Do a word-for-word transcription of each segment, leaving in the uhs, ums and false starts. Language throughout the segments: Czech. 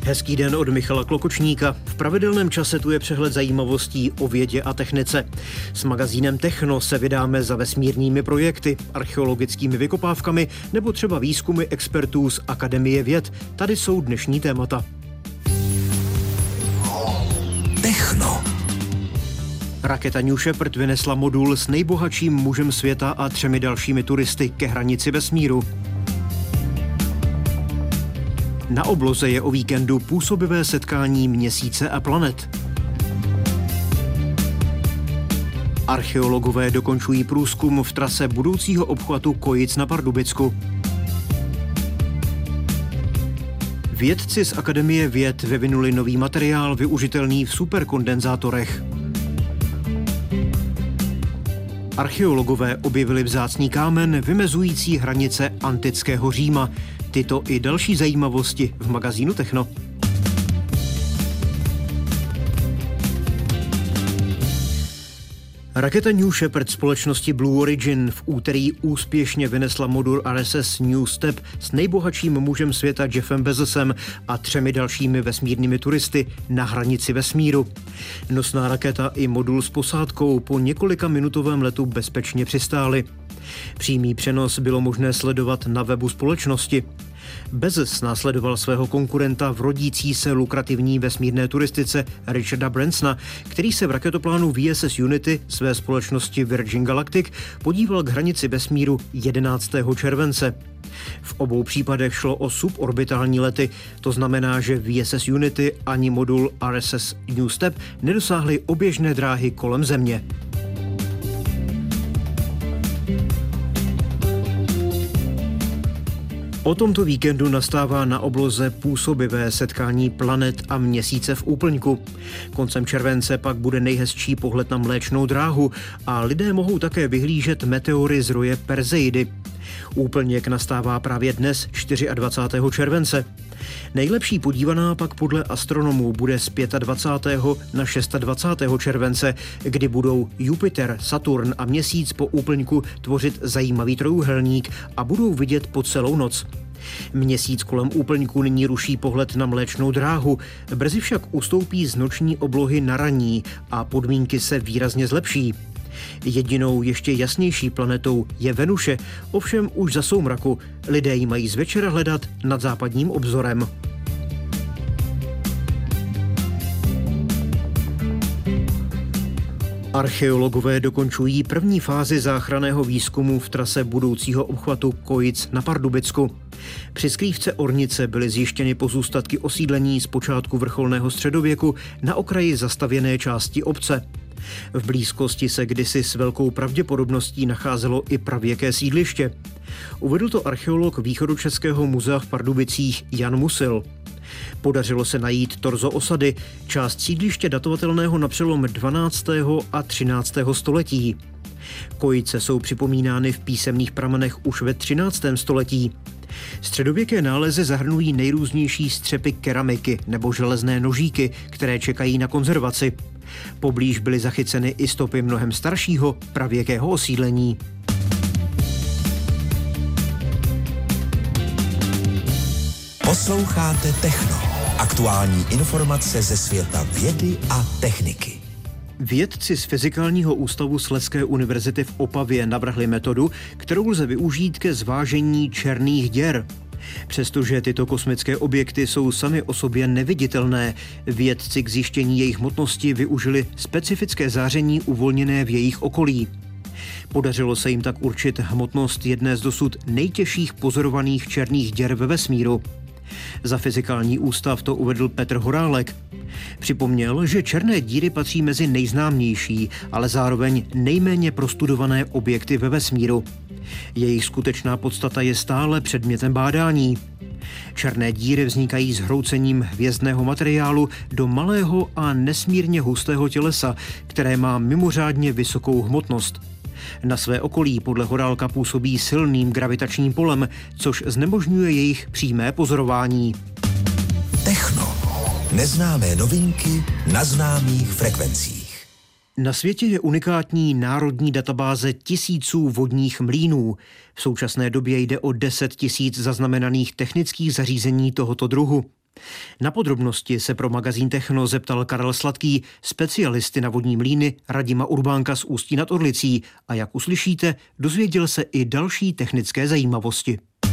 Hezký den od Michala Klokočníka. V pravidelném čase tu je přehled zajímavostí o vědě a technice. S magazínem Techno se vydáme za vesmírnými projekty, archeologickými vykopávkami nebo třeba výzkumy expertů z Akademie věd. Tady jsou dnešní témata. Techno. Raketa New Shepard vynesla modul s nejbohatším mužem světa a třemi dalšími turisty ke hranici vesmíru. Na obloze je o víkendu působivé setkání Měsíce a planet. Archeologové dokončují průzkum v trase budoucího obchvatu Kojic na Pardubicku. Vědci z Akademie věd vyvinuli nový materiál využitelný v superkondenzátorech. Archeologové objevili vzácný kámen vymezující hranice antického Říma. Tyto i další zajímavosti v magazínu Techno. Raketa New Shepard společnosti Blue Origin v úterý úspěšně vynesla modul R S S New Step s nejbohatším mužem světa Jeffem Bezosem a třemi dalšími vesmírnými turisty na hranici vesmíru. Nosná raketa i modul s posádkou po několika minutovém letu bezpečně přistály. Přímý přenos bylo možné sledovat na webu společnosti. Bezos následoval svého konkurenta v rodící se lukrativní vesmírné turistice Richarda Bransona, který se v raketoplánu V S S Unity své společnosti Virgin Galactic podíval k hranici vesmíru jedenáctého července. V obou případech šlo o suborbitální lety, to znamená, že V S S Unity ani modul R S S New Step nedosáhly oběžné dráhy kolem Země. O tomto víkendu nastává na obloze působivé setkání planet a Měsíce v úplňku. Koncem července pak bude nejhezčí pohled na Mléčnou dráhu a lidé mohou také vyhlížet meteory z roje Perseidy. Úplněk nastává právě dnes, dvacátého čtvrtého července. Nejlepší podívaná pak podle astronomů bude z dvacátého pátého na dvacátého šestého července, kdy budou Jupiter, Saturn a Měsíc po úplňku tvořit zajímavý trojúhelník a budou vidět po celou noc. Měsíc kolem úplňku nyní ruší pohled na Mléčnou dráhu, brzy však ustoupí z noční oblohy na ranní a podmínky se výrazně zlepší. Jedinou ještě jasnější planetou je Venuše, ovšem už za soumraku. Lidé ji mají z večera hledat nad západním obzorem. Archeologové dokončují první fázi záchranného výzkumu v trase budoucího obchvatu Kojic na Pardubicku. Při skrývce Ornice byly zjištěny pozůstatky osídlení z počátku vrcholného středověku na okraji zastavěné části obce. V blízkosti se kdysi s velkou pravděpodobností nacházelo i pravěké sídliště. Uvedl to archeolog Východočeského muzea v Pardubicích Jan Musil. Podařilo se najít torzo osady, část sídliště datovatelného na přelom dvanáctého a třináctého století. Kojice jsou připomínány v písemných pramenech už ve třináctém století. Středověké nálezy zahrnují nejrůznější střepy keramiky nebo železné nožíky, které čekají na konzervaci. Poblíž byly zachyceny i stopy mnohem staršího pravěkého osídlení. Posloucháte Techno. Aktuální informace ze světa vědy a techniky. Vědci z Fyzikálního ústavu Slezské univerzity v Opavě navrhli metodu, kterou lze využít ke zvážení černých děr. Přestože tyto kosmické objekty jsou sami o sobě neviditelné, vědci k zjištění jejich hmotnosti využili specifické záření uvolněné v jejich okolí. Podařilo se jim tak určit hmotnost jedné z dosud nejtěžších pozorovaných černých děr ve vesmíru. Za Fyzikální ústav to uvedl Petr Horálek. Připomněl, že černé díry patří mezi nejznámější, ale zároveň nejméně prostudované objekty ve vesmíru. Jejich skutečná podstata je stále předmětem bádání. Černé díry vznikají zhroucením hvězdného materiálu do malého a nesmírně hustého tělesa, které má mimořádně vysokou hmotnost. Na své okolí podle Horálka působí silným gravitačním polem, což znemožňuje jejich přímé pozorování. Techno. Neznámé novinky na známých frekvencích. Na světě je unikátní národní databáze tisíců vodních mlýnů. V současné době jde o deset tisíc zaznamenaných technických zařízení tohoto druhu. Na podrobnosti se pro magazín Techno zeptal Karel Sladký, specialisty na vodní mlýny Radima Urbánka z Ústí nad Orlicí, a jak uslyšíte, dozvěděl se i další technické zajímavosti.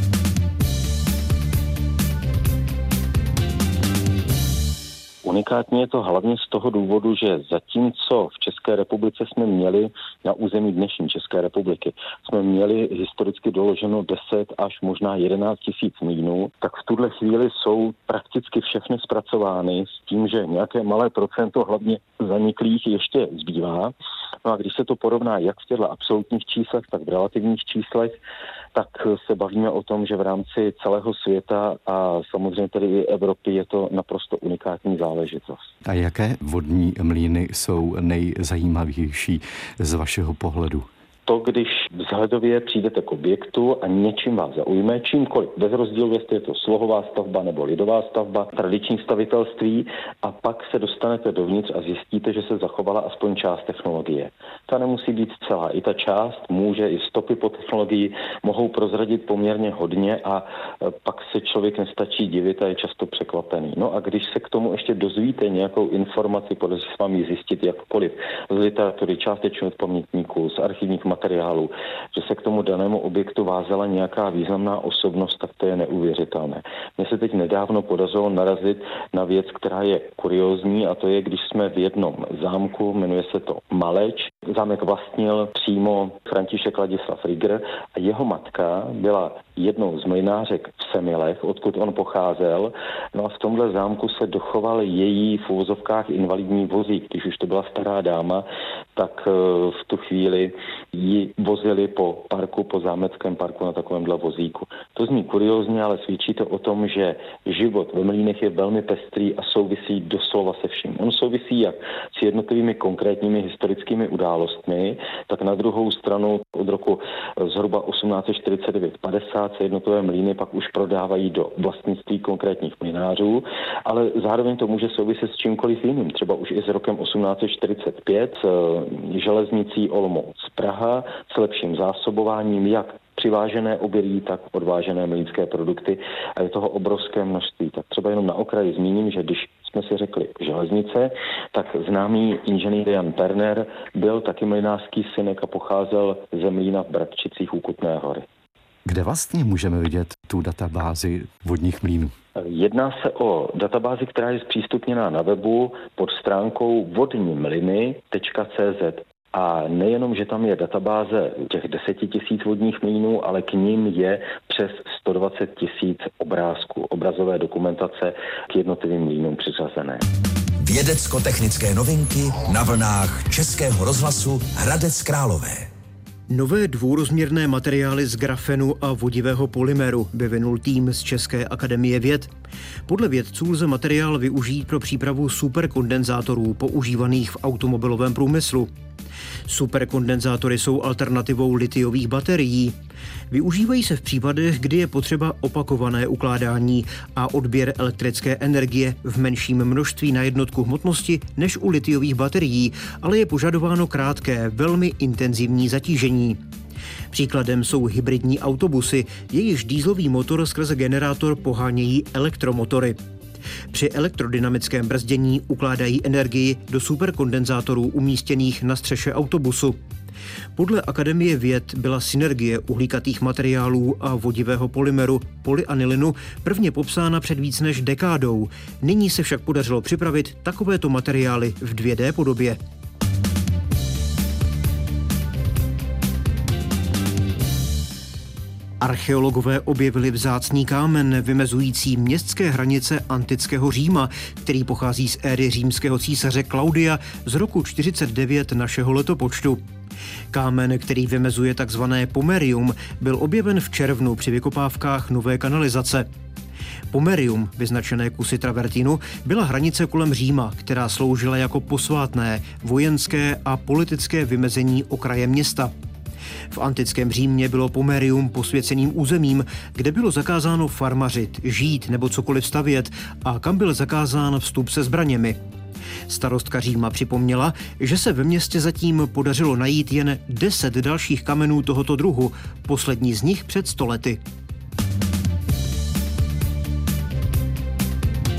Unikátní je to hlavně z toho důvodu, že zatímco v České republice jsme měli na území dnešní České republiky, jsme měli historicky doloženo deset až možná jedenáct tisíc mlýnů, tak v tuhle chvíli jsou prakticky všechny zpracovány s tím, že nějaké malé procento hlavně zaniklých ještě zbývá. No a když se to porovná jak v těchto absolutních číslech, tak v relativních číslech, tak se bavíme o tom, že v rámci celého světa a samozřejmě tedy i Evropy je to naprosto unikátní záležitost. A jaké vodní mlýny jsou nejzajímavější z vašeho pohledu? To, když vzhledově přijdete k objektu a něčím vás zaujme, čímkoliv, bez rozdílu, jestli je to slohová stavba nebo lidová stavba, tradiční stavitelství, a pak se dostanete dovnitř a zjistíte, že se zachovala aspoň část technologie. Ta nemusí být celá. I ta část může, i stopy po technologii mohou prozradit poměrně hodně a pak se člověk nestačí divit a je často překvapený. No a když se k tomu ještě dozvíte nějakou informaci, protože se vám ji zjistit jakkoliv z literatury, částečně od pamětníků, z archivních materiálů, že se k tomu danému objektu vázela nějaká významná osobnost, tak to je neuvěřitelné. Mně se teď nedávno podařilo narazit na věc, která je kuriózní, a to je, když jsme v jednom zámku, jmenuje se to Maleč, zámek vlastnil přímo František Ladislav Riger a jeho matka byla jednou z mlynářek v Semilech, odkud on pocházel. No a v tomhle zámku se dochoval její v uvozovkách invalidní vozík. Když už to byla stará dáma, tak v tu chvíli ji vozili po parku, po zámeckém parku na takovémhle vozíku. To zní kuriózně, ale svědčí to o tom, že život ve mlýnech je velmi pestrý a souvisí doslova se vším. On souvisí jak s jednotlivými konkrétními historickými událostmi, tak na druhou stranu od roku zhruba osmnáct set čtyřicet devět padesát se jednotlivé mlýny pak už prodávají do vlastnictví konkrétních mlynářů, ale zároveň to může souviset s čímkoliv jiným, třeba už i s rokem osmnáct set čtyřicet pět, s železnicí Olomouc Praha, s lepším zásobováním jak přivážené obilí, tak odvážené mlýnské produkty, a je toho obrovské množství. Tak třeba jenom na okraji zmíním, že když jsme si řekli železnice, tak známý inženýr Jan Perner byl taky mlynářský synek a pocházel ze mlýna v Bratčicích u Kutné Hory. Kde vlastně můžeme vidět tu databázi vodních mlýnů? Jedná se o databázi, která je zpřístupněná na webu pod stránkou vodní mlyny tečka cé zet. A nejenom, že tam je databáze těch deset tisíc vodních mlýnů, ale k ním je přes sto dvacet tisíc obrázků, obrazové dokumentace k jednotlivým mlýnům přiřazené. Vědecko-technické novinky na vlnách Českého rozhlasu Hradec Králové. Nové dvourozměrné materiály z grafenu a vodivého polymeru vyvinul tým z České akademie věd. Podle vědců lze materiál využít pro přípravu superkondenzátorů používaných v automobilovém průmyslu. Superkondenzátory jsou alternativou litiových baterií. Využívají se v případech, kdy je potřeba opakované ukládání a odběr elektrické energie v menším množství na jednotku hmotnosti než u litiových baterií, ale je požadováno krátké, velmi intenzivní zatížení. Příkladem jsou hybridní autobusy, jejichž dýzlový motor skrze generátor pohánějí elektromotory. Při elektrodynamickém brzdění ukládají energii do superkondenzátorů umístěných na střeše autobusu. Podle Akademie věd byla synergie uhlíkatých materiálů a vodivého polymeru polyanilinu prvně popsána před víc než dekádou. Nyní se však podařilo připravit takovéto materiály v dvě dé podobě. Archeologové objevili vzácný kámen vymezující městské hranice antického Říma, který pochází z éry římského císaře Klaudia z roku čtyřicet devět našeho letopočtu. Kámen, který vymezuje takzvané pomerium, byl objeven v červnu při vykopávkách nové kanalizace. Pomerium, vyznačené kusy travertinu, byla hranice kolem Říma, která sloužila jako posvátné, vojenské a politické vymezení okraje města. V antickém Římě bylo pomerium posvěceným územím, kde bylo zakázáno farmařit, žít nebo cokoliv stavět a kam byl zakázán vstup se zbraněmi. Starostka Říma připomněla, že se ve městě zatím podařilo najít jen deset dalších kamenů tohoto druhu, poslední z nich před sto lety.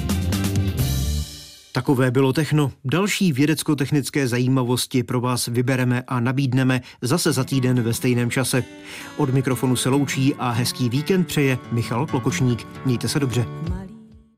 Takové bylo Techno. Další vědecko-technické zajímavosti pro vás vybereme a nabídneme zase za týden ve stejném čase. Od mikrofonu se loučí a hezký víkend přeje Michal Klokočník. Mějte se dobře.